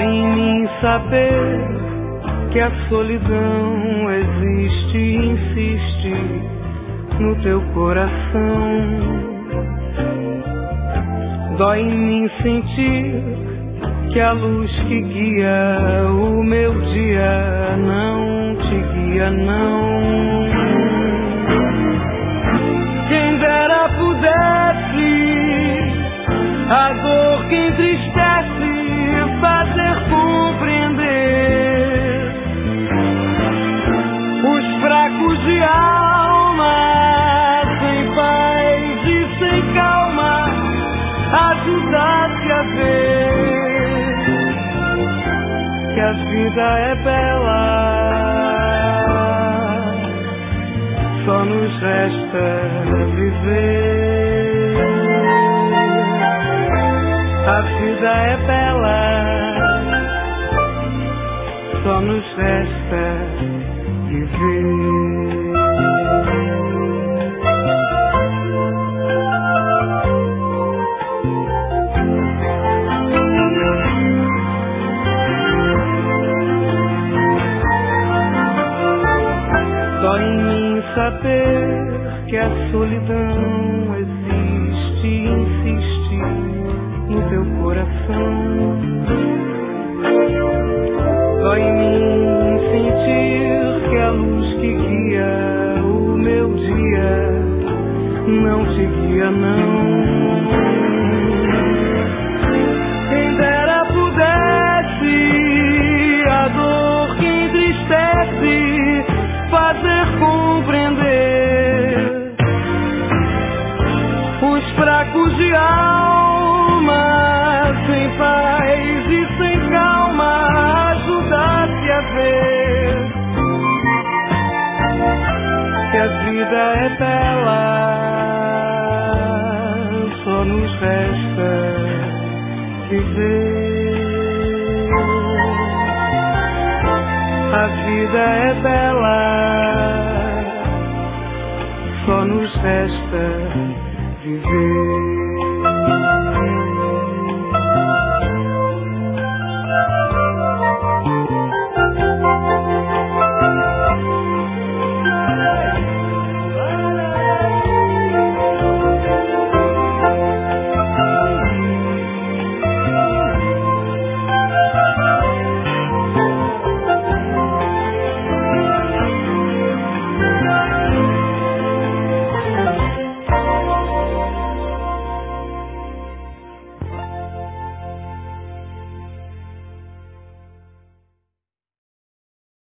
Dói em mim saber que a solidão existe e insiste no teu coração. Dói em mim sentir que a luz que guia o meu dia não te guia, não. Quem dera pudesse a dor que entristece fazer compreender os fracos de alma, sem paz e sem calma, ajudar-te a ver que a vida é bela, só nos resta viver. A vida é bela, só nos resta viver. Dói em mim saber que a solidão existe e insiste no teu coração. Dói em mim sentir que a luz que guia o meu dia não te guia, não. Quem dera pudesse a dor que entristece fazer compreender os fracos de alma, sem paz e sem calma, ajudar-te a ver que a vida é bela, só nos resta viver. A vida é bela, só nos resta viver.